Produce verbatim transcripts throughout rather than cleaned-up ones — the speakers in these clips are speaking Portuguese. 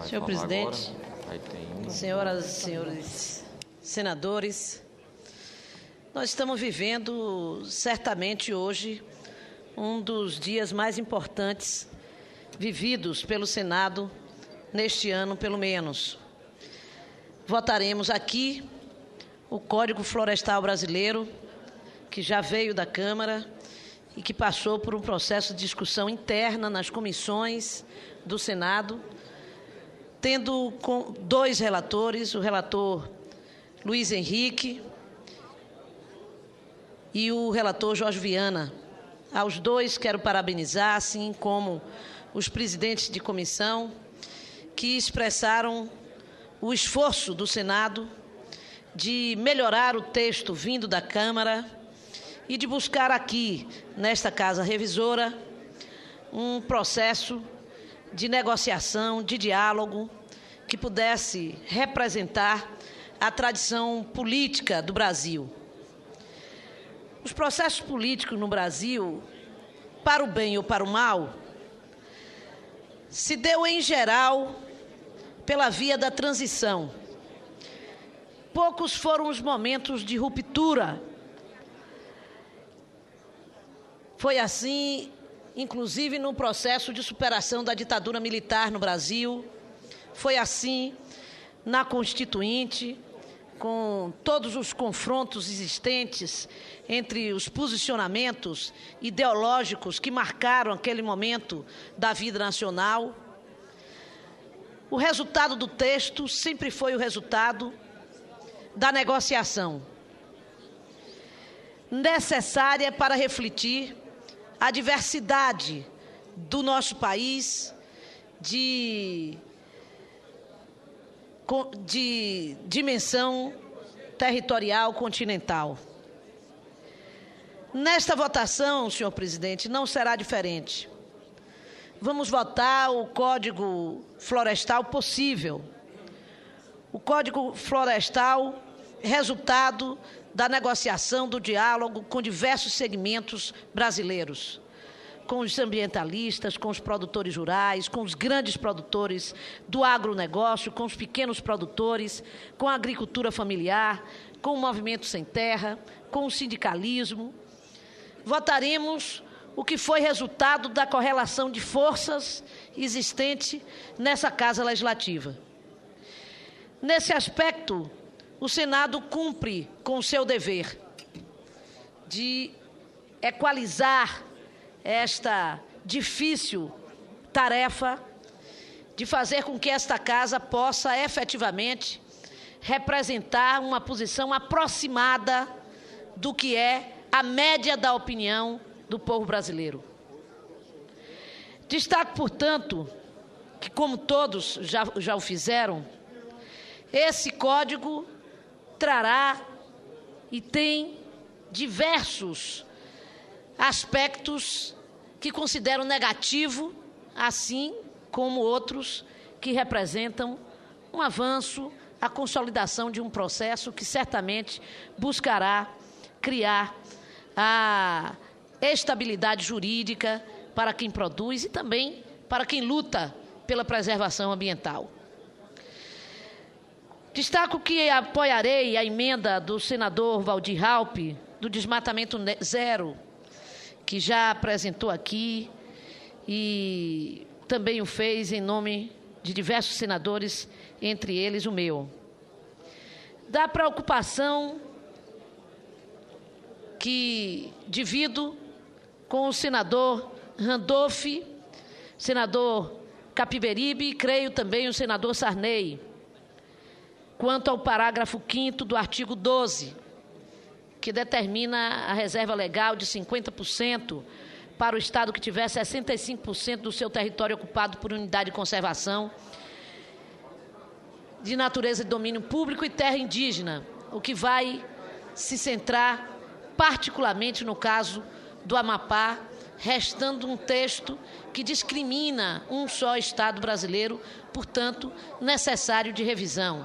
Senhor presidente, senhoras e senhores senadores, nós estamos vivendo certamente hoje um dos dias mais importantes vividos pelo Senado neste ano, pelo menos. Votaremos aqui o Código Florestal Brasileiro, que já veio da Câmara e que passou por um processo de discussão interna nas comissões do Senado, tendo com dois relatores, o relator Luiz Henrique e o relator Jorge Viana. Aos dois quero parabenizar, assim como os presidentes de comissão, que expressaram o esforço do Senado de melhorar o texto vindo da Câmara e de buscar aqui, nesta Casa Revisora, um processo de negociação, de diálogo, que pudesse representar a tradição política do Brasil. Os processos políticos no Brasil, para o bem ou para o mal, se deu em geral pela via da transição. Poucos foram os momentos de ruptura. Foi assim, inclusive, no processo de superação da ditadura militar no Brasil. Foi assim na Constituinte, com todos os confrontos existentes entre os posicionamentos ideológicos que marcaram aquele momento da vida nacional. O resultado do texto sempre foi o resultado da negociação, necessária para refletir a diversidade do nosso país, de, de dimensão territorial continental. Nesta votação, senhor presidente, não será diferente. Vamos votar o Código Florestal possível. O Código Florestal, resultado da negociação, do diálogo com diversos segmentos brasileiros, com os ambientalistas, com os produtores rurais, com os grandes produtores do agronegócio, com os pequenos produtores, com a agricultura familiar, com o movimento sem terra, com o sindicalismo. Votaremos o que foi resultado da correlação de forças existente nessa Casa Legislativa. Nesse aspecto, o Senado cumpre com o seu dever de equalizar esta difícil tarefa de fazer com que esta Casa possa efetivamente representar uma posição aproximada do que é a média da opinião do povo brasileiro. Destaco, portanto, que, como todos já, já o fizeram, esse código trará e tem diversos aspectos que considero negativo, assim como outros que representam um avanço, a consolidação de um processo que certamente buscará criar a estabilidade jurídica para quem produz e também para quem luta pela preservação ambiental. Destaco que apoiarei a emenda do senador Waldir Raupp, do desmatamento zero, que já apresentou aqui e também o fez em nome de diversos senadores, entre eles o meu. Da preocupação que divido com o senador Randolph, senador Capiberibe e creio também o senador Sarney, quanto ao parágrafo quinto do artigo doze, que determina a reserva legal de cinquenta por cento para o Estado que tiver sessenta e cinco por cento do seu território ocupado por unidade de conservação de natureza de domínio público e terra indígena, o que vai se centrar particularmente no caso do Amapá, restando um texto que discrimina um só Estado brasileiro, portanto, necessário de revisão.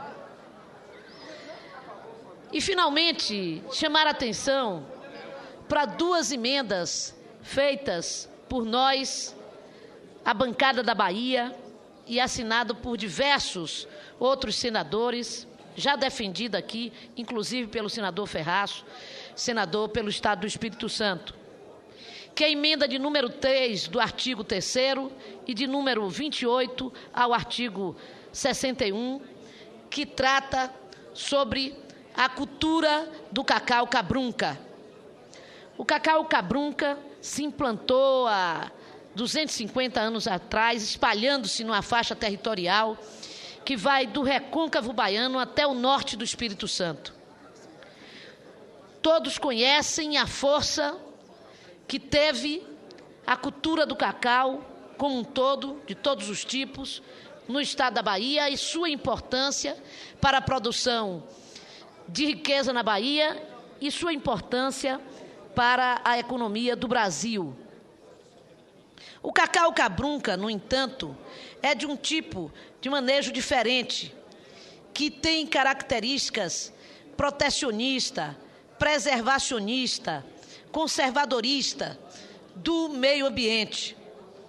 E, finalmente, chamar a atenção para duas emendas feitas por nós, a bancada da Bahia, e assinado por diversos outros senadores, já defendido aqui, inclusive pelo senador Ferraz, senador pelo Estado do Espírito Santo, que é a emenda de número três do artigo terceiro e de número vinte e oito ao artigo sessenta e um, que trata sobre a cultura do cacau cabrunca. O cacau cabrunca se implantou há duzentos e cinquenta anos atrás, espalhando-se numa faixa territorial que vai do recôncavo baiano até o norte do Espírito Santo. Todos conhecem a força que teve a cultura do cacau como um todo, de todos os tipos, no estado da Bahia e sua importância para a produção de riqueza na Bahia e sua importância para a economia do Brasil. O cacau cabrunca, no entanto, é de um tipo de manejo diferente, que tem características protecionista, preservacionista, conservadorista do meio ambiente.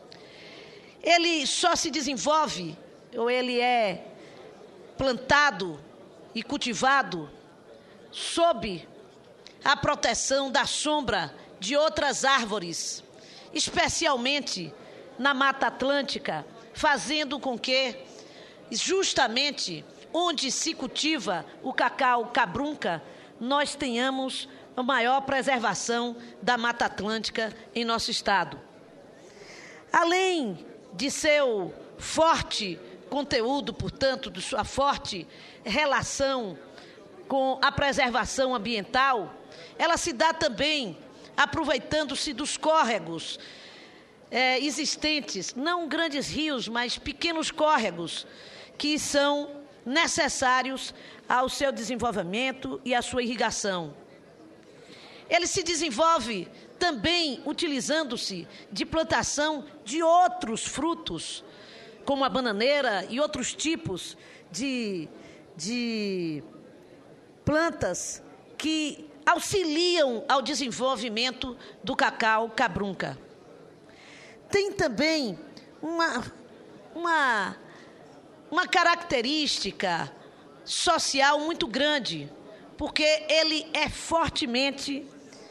Ele só se desenvolve, ou ele é plantado e cultivado sob a proteção da sombra de outras árvores, especialmente na Mata Atlântica, fazendo com que, justamente onde se cultiva o cacau cabrunca, nós tenhamos a maior preservação da Mata Atlântica em nosso estado. Além de seu forte conteúdo, portanto, de sua forte relação com a preservação ambiental, ela se dá também aproveitando-se dos córregos é, existentes, não grandes rios, mas pequenos córregos, que são necessários ao seu desenvolvimento e à sua irrigação. Ele se desenvolve também utilizando-se de plantação de outros frutos, como a bananeira e outros tipos de, de plantas que auxiliam ao desenvolvimento do cacau cabrunca. Tem também uma, uma, uma característica social muito grande, porque ele é fortemente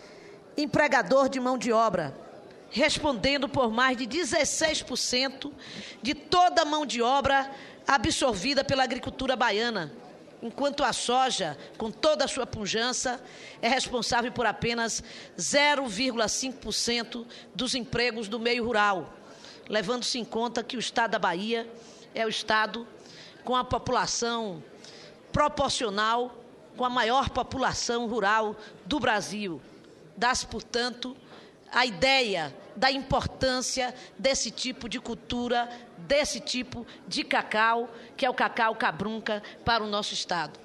empregador de mão de obra, respondendo por mais de dezesseis por cento de toda a mão de obra absorvida pela agricultura baiana, enquanto a soja, com toda a sua pujança, é responsável por apenas zero vírgula cinco por cento dos empregos do meio rural, levando-se em conta que o estado da Bahia é o estado com a população proporcional com a maior população rural do Brasil. Dá-se, portanto, a ideia da importância desse tipo de cultura, desse tipo de cacau, que é o cacau cabrunca, para o nosso estado.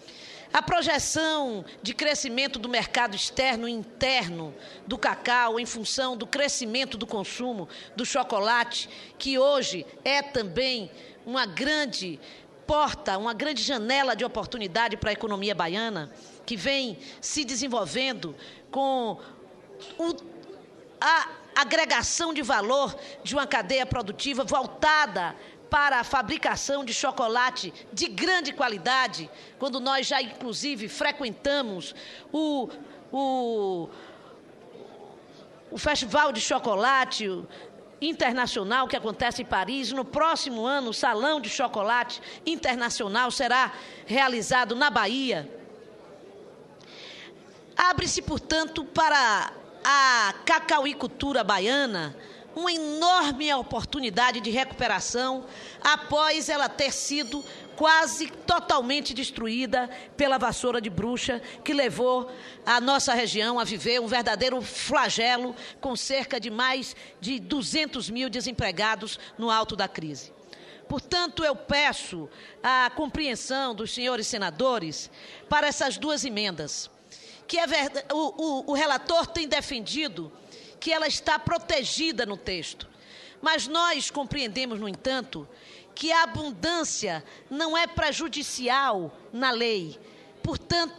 A projeção de crescimento do mercado externo e interno do cacau em função do crescimento do consumo do chocolate, que hoje é também uma grande porta, uma grande janela de oportunidade para a economia baiana, que vem se desenvolvendo com o, a agregação de valor de uma cadeia produtiva voltada para a fabricação de chocolate de grande qualidade, quando nós já, inclusive, frequentamos o, o, o Festival de Chocolate Internacional que acontece em Paris. No próximo ano, o Salão de Chocolate Internacional será realizado na Bahia. Abre-se, portanto, para a cacauicultura baiana uma enorme oportunidade de recuperação após ela ter sido quase totalmente destruída pela vassoura de bruxa, que levou a nossa região a viver um verdadeiro flagelo, com cerca de mais de duzentos mil desempregados no alto da crise. Portanto, eu peço a compreensão dos senhores senadores para essas duas emendas, que é verdade, o, o, o relator tem defendido que ela está protegida no texto. Mas nós compreendemos, no entanto, que a abundância não é prejudicial na lei. Portanto,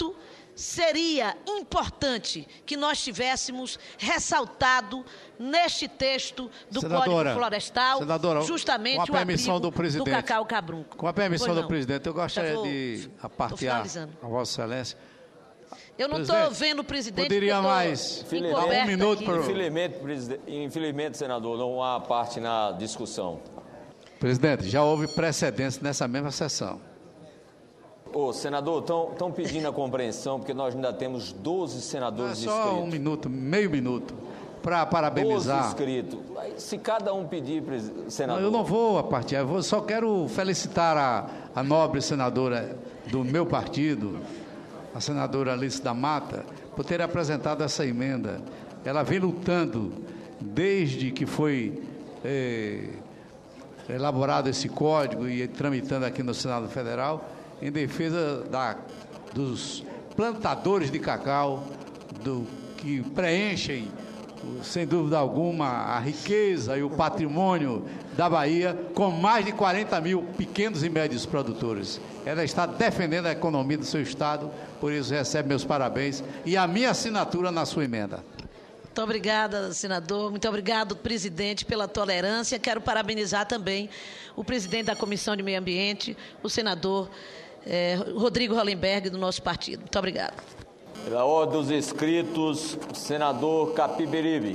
seria importante que nós tivéssemos ressaltado neste texto do senadora, Código Florestal, senadora, justamente com a permissão o do, presidente, do cacau cabrunco. Com a permissão pois do não. presidente, eu gostaria vou, de apartear a Vossa Excelência. Eu não estou vendo o presidente. Poderia mais um minuto para infelizmente, infelizmente, senador, não há parte na discussão. Presidente, já houve precedentes nessa mesma sessão. Ô, senador, estão pedindo a compreensão, porque nós ainda temos doze senadores inscritos. É só inscritos. um minuto, meio minuto, para parabenizar. doze inscritos. Se cada um pedir, senador... Não, eu não vou a partir, eu vou, só quero felicitar a, a nobre senadora do meu partido, a senadora Alice da Mata, por ter apresentado essa emenda. Ela vem lutando desde que foi eh, elaborado esse código e tramitando aqui no Senado Federal, em defesa da, dos plantadores de cacau, do, que preenchem, sem dúvida alguma, a riqueza e o patrimônio da Bahia, com mais de quarenta mil pequenos e médios produtores. Ela está defendendo a economia do seu Estado, por isso recebe meus parabéns e a minha assinatura na sua emenda. Muito obrigada, senador. Muito obrigado, presidente, pela tolerância. Quero parabenizar também o presidente da Comissão de Meio Ambiente, o senador eh, Rodrigo Hollenberg, do nosso partido. Muito obrigada. Pela ordem dos inscritos, senador Capiberibe.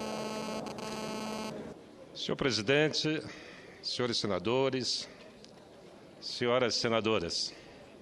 Senhor presidente, senhores senadores, senhoras senadoras,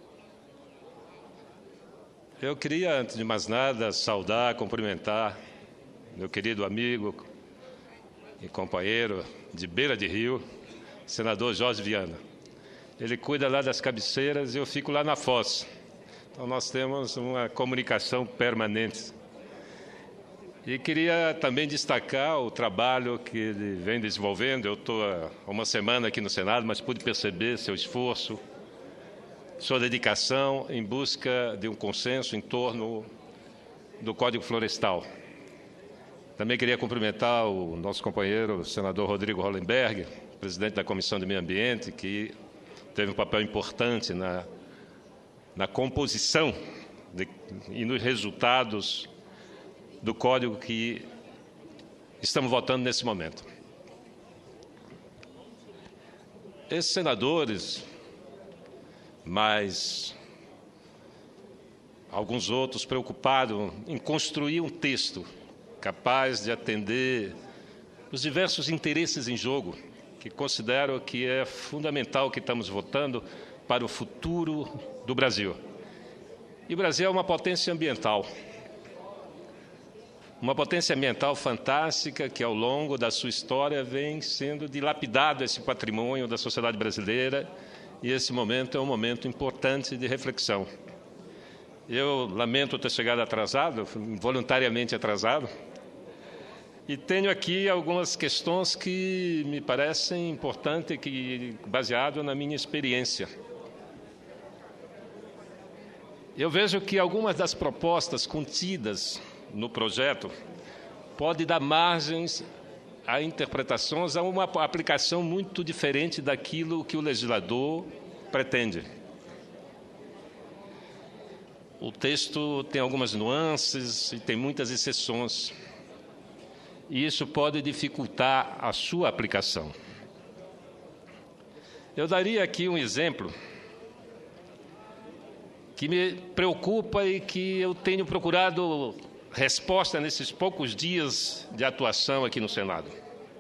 eu queria, antes de mais nada, saudar, cumprimentar meu querido amigo e companheiro de Beira de Rio, senador Jorge Viana. Ele cuida lá das cabeceiras e eu fico lá na Foz. Então, nós temos uma comunicação permanente. E queria também destacar o trabalho que ele vem desenvolvendo. Eu estou há uma semana aqui no Senado, mas pude perceber seu esforço, sua dedicação em busca de um consenso em torno do Código Florestal. Também queria cumprimentar o nosso companheiro, o senador Rodrigo Hollenberg, presidente da Comissão de Meio Ambiente, que teve um papel importante na, na composição de, e nos resultados do código que estamos votando nesse momento. Esses senadores, mas alguns outros preocupados em construir um texto capaz de atender os diversos interesses em jogo, que considero que é fundamental que estamos votando para o futuro do Brasil. E o Brasil é uma potência ambiental. Uma potência ambiental fantástica que, ao longo da sua história, vem sendo dilapidado esse patrimônio da sociedade brasileira, e esse momento é um momento importante de reflexão. Eu lamento ter chegado atrasado, voluntariamente atrasado, e tenho aqui algumas questões que me parecem importantes, que, baseado na minha experiência. Eu vejo que algumas das propostas contidas no projeto pode dar margens a interpretações, a uma aplicação muito diferente daquilo que o legislador pretende. O texto tem algumas nuances e tem muitas exceções, e isso pode dificultar a sua aplicação. Eu daria aqui um exemplo que me preocupa e que eu tenho procurado resposta nesses poucos dias de atuação aqui no Senado.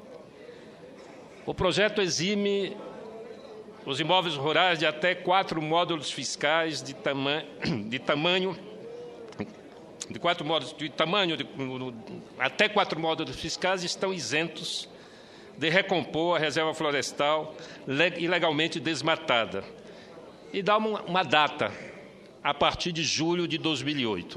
O projeto exime os imóveis rurais de até quatro módulos fiscais de, tama de tamanho, de quatro módulos de tamanho, de, até quatro módulos fiscais estão isentos de recompor a reserva florestal ilegalmente desmatada. E dá uma, uma data, a partir de julho de dois mil e oito.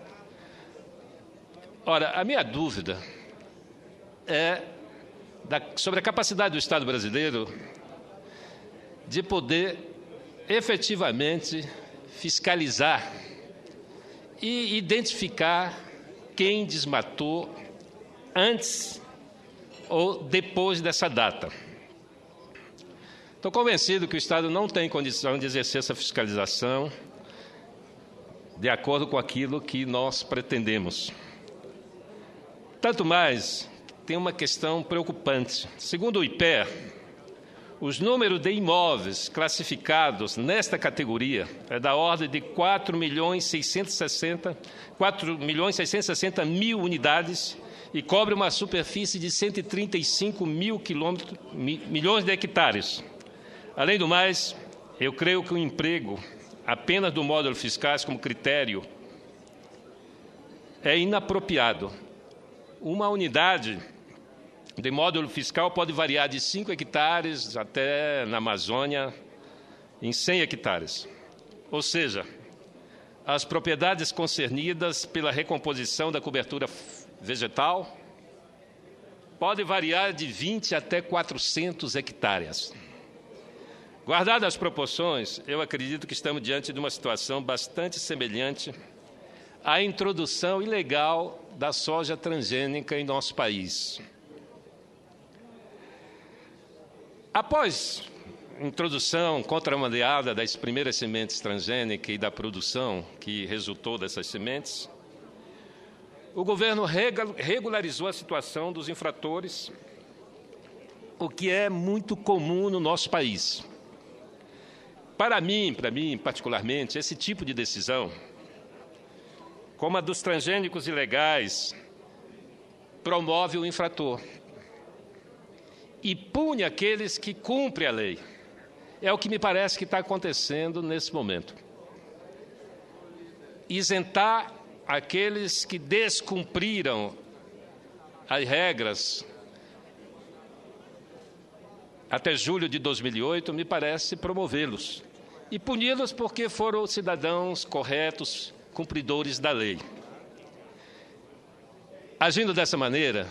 Ora, a minha dúvida é da, sobre a capacidade do Estado brasileiro de poder efetivamente fiscalizar e identificar quem desmatou antes ou depois dessa data. Estou convencido que o Estado não tem condição de exercer essa fiscalização de acordo com aquilo que nós pretendemos. Tanto mais, tem uma questão preocupante. Segundo o I P E A, os números de imóveis classificados nesta categoria é da ordem de quatro milhões seiscentos e sessenta mil unidades e cobre uma superfície de cento e trinta e cinco mil quilômetros, milhões de hectares. Além do mais, eu creio que o emprego apenas do módulo fiscais como critério é inapropriado. Uma unidade de módulo fiscal pode variar de cinco hectares até, na Amazônia, em cem hectares. Ou seja, as propriedades concernidas pela recomposição da cobertura vegetal podem variar de vinte até quatrocentos hectares. Guardadas as proporções, eu acredito que estamos diante de uma situação bastante semelhante à introdução ilegal da soja transgênica em nosso país. Após a introdução contrabandeada das primeiras sementes transgênicas e da produção que resultou dessas sementes, o governo regularizou a situação dos infratores, o que é muito comum no nosso país. Para mim, para mim particularmente, esse tipo de decisão, como a dos transgênicos ilegais, promove o infrator e pune aqueles que cumprem a lei. É o que me parece que está acontecendo nesse momento. Isentar aqueles que descumpriram as regras até julho de dois mil e oito, me parece promovê-los. E puni-los porque foram cidadãos corretos, cumpridores da lei. Agindo dessa maneira,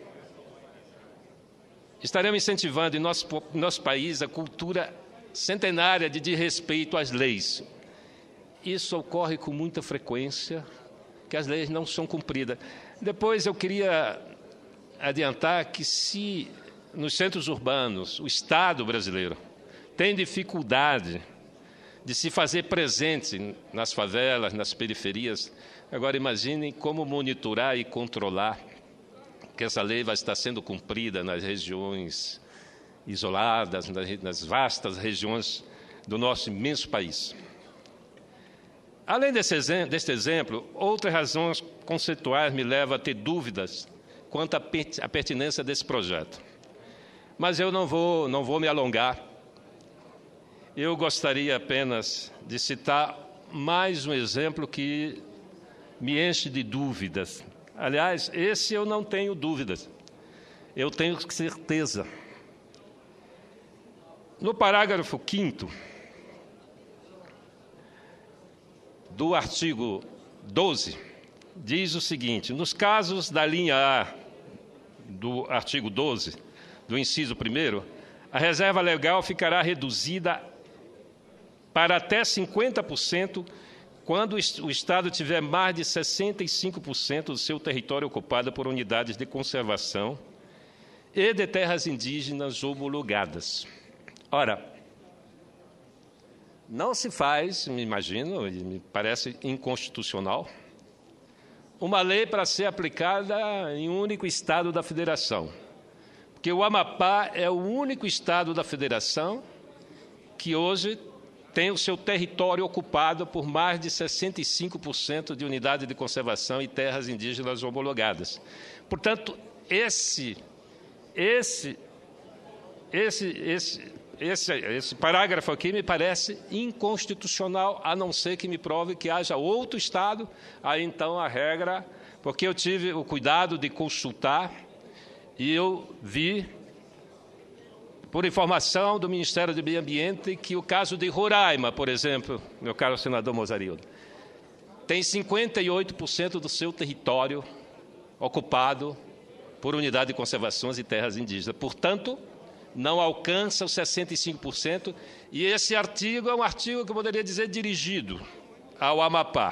estaremos incentivando em nosso, nosso país a cultura centenária de, de respeito às leis. Isso ocorre com muita frequência, que as leis não são cumpridas. Depois eu queria adiantar que se nos centros urbanos o Estado brasileiro tem dificuldade de se fazer presente nas favelas, nas periferias, agora imaginem como monitorar e controlar que essa lei vai estar sendo cumprida nas regiões isoladas, nas vastas regiões do nosso imenso país. Além desse exemplo, deste exemplo, outras razões conceituais me levam a ter dúvidas quanto à pertinência desse projeto. Mas eu não vou, não vou me alongar. Eu gostaria apenas de citar mais um exemplo que me enche de dúvidas. Aliás, esse eu não tenho dúvidas, eu tenho certeza. No parágrafo quinto do artigo doze, diz o seguinte: nos casos da linha A do artigo doze, do inciso primeiro, a reserva legal ficará reduzida para até cinquenta por cento quando o Estado tiver mais de sessenta e cinco por cento do seu território ocupado por unidades de conservação e de terras indígenas homologadas. Ora, não se faz, me imagino, me parece inconstitucional, uma lei para ser aplicada em um único Estado da Federação. Porque o Amapá é o único Estado da Federação que hoje tem o seu território ocupado por mais de sessenta e cinco por cento de unidades de conservação e terras indígenas homologadas. Portanto, esse, esse, esse, esse, esse, esse parágrafo aqui me parece inconstitucional, a não ser que me prove que haja outro Estado, aí então a regra, porque eu tive o cuidado de consultar e eu vi, por informação do Ministério do Meio Ambiente, que o caso de Roraima, por exemplo, meu caro senador Mozarildo, tem cinquenta e oito por cento do seu território ocupado por unidade de conservação e terras indígenas. Portanto, não alcança os sessenta e cinco por cento, e esse artigo é um artigo que eu poderia dizer dirigido ao Amapá.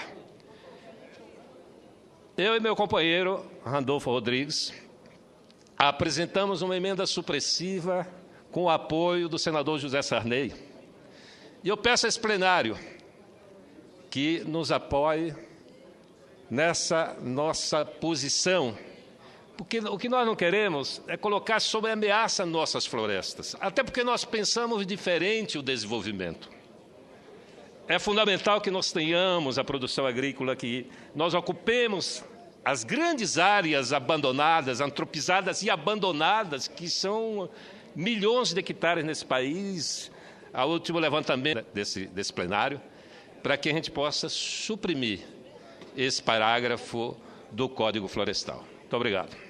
Eu e meu companheiro, Randolfo Rodrigues, apresentamos uma emenda supressiva com o apoio do senador José Sarney. E eu peço a esse plenário que nos apoie nessa nossa posição, porque o que nós não queremos é colocar sob ameaça nossas florestas, até porque nós pensamos diferente o desenvolvimento. É fundamental que nós tenhamos a produção agrícola, que nós ocupemos as grandes áreas abandonadas, antropizadas e abandonadas, que são milhões de hectares nesse país, ao último levantamento desse, desse plenário, para que a gente possa suprimir esse parágrafo do Código Florestal. Muito obrigado.